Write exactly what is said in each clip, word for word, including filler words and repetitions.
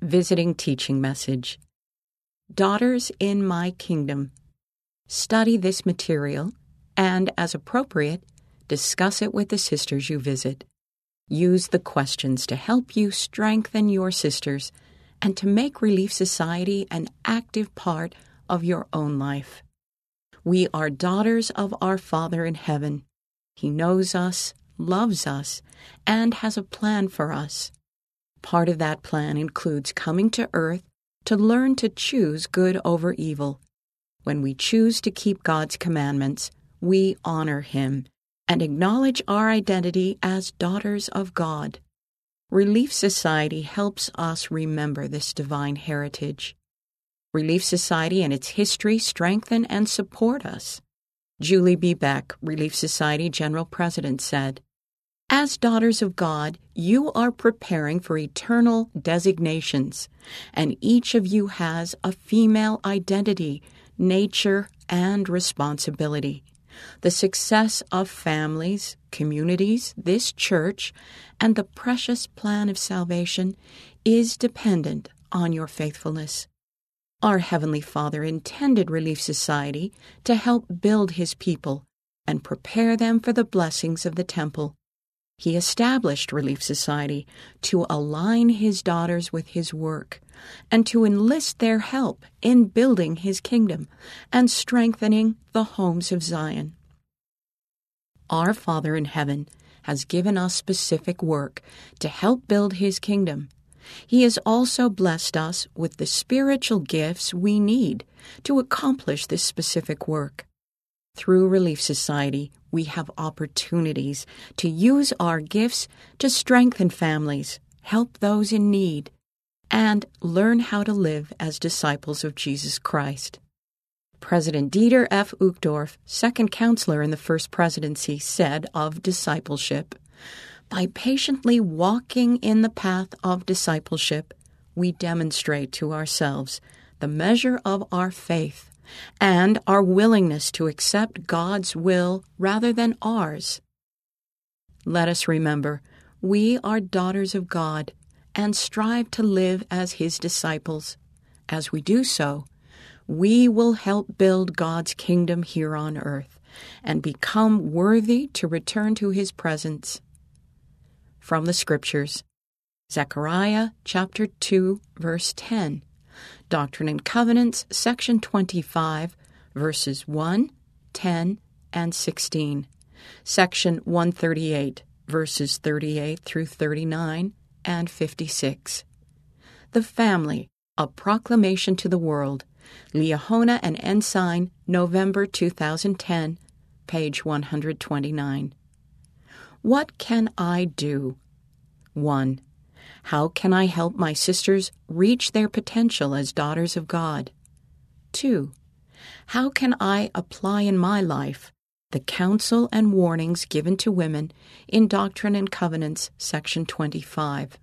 Visiting Teaching Message. Daughters in My Kingdom. Study this material and, as appropriate, discuss it with the sisters you visit. Use the questions to help you strengthen your sisters and to make Relief Society an active part of your own life. We are daughters of our Father in heaven. He knows us, loves us, and has a plan for us. Part of that plan includes coming to earth to learn to choose good over evil. When we choose to keep God's commandments, we honor Him and acknowledge our identity as daughters of God. Relief Society helps us remember this divine heritage. Relief Society and its history strengthen and support us. Julie B. Beck, Relief Society General President, said, "As daughters of God, you are preparing for eternal designations, and each of you has a female identity, nature, and responsibility. The success of families, communities, this church, and the precious plan of salvation is dependent on your faithfulness." Our Heavenly Father intended Relief Society to help build His people and prepare them for the blessings of the temple. He established Relief Society to align His daughters with His work and to enlist their help in building His kingdom and strengthening the homes of Zion. Our Father in heaven has given us specific work to help build His kingdom. He has also blessed us with the spiritual gifts we need to accomplish this specific work. Through Relief Society, we have opportunities to use our gifts to strengthen families, help those in need, and learn how to live as disciples of Jesus Christ. President Dieter F. Uchtdorf, second counselor in the First Presidency, said of discipleship, "By patiently walking in the path of discipleship, we demonstrate to ourselves the measure of our faith and our willingness to accept God's will rather than ours." Let us remember, we are daughters of God and strive to live as His disciples. As we do so, we will help build God's kingdom here on earth and become worthy to return to His presence. From the Scriptures, Zechariah chapter two, verse ten, Doctrine and Covenants, section twenty-five, verses one, ten, and sixteen, section one thirty-eight, verses thirty-eight through thirty-nine, and fifty-six. The Family, A Proclamation to the World, Liahona and Ensign, November two thousand ten, page one hundred twenty-nine. What can I do? one. How can I help my sisters reach their potential as daughters of God? two. How can I apply in my life the counsel and warnings given to women in Doctrine and Covenants, section twenty-five?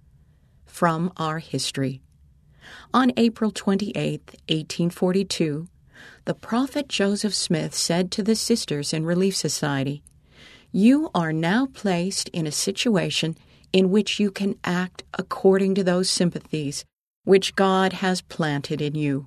From our history. On April twenty-eighth, eighteen forty-two, the prophet Joseph Smith said to the sisters in Relief Society, "You are now placed in a situation in which you can act according to those sympathies which God has planted in you.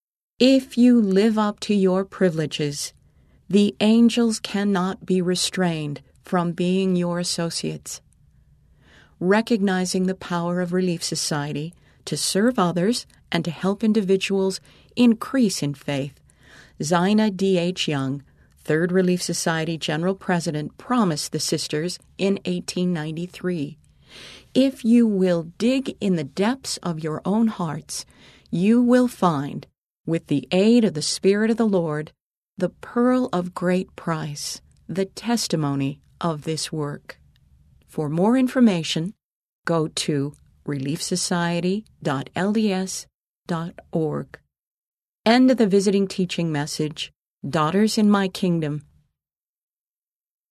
If you live up to your privileges, the angels cannot be restrained from being your associates." Recognizing the power of Relief Society to serve others and to help individuals increase in faith, Zina D H. Young, Third Relief Society General President, promised the sisters in eighteen ninety-three, "If you will dig in the depths of your own hearts, you will find, with the aid of the Spirit of the Lord, the pearl of great price, the testimony of this work." For more information, go to relief society dot l d s dot org. End of the Visiting Teaching Message, Daughters in My Kingdom,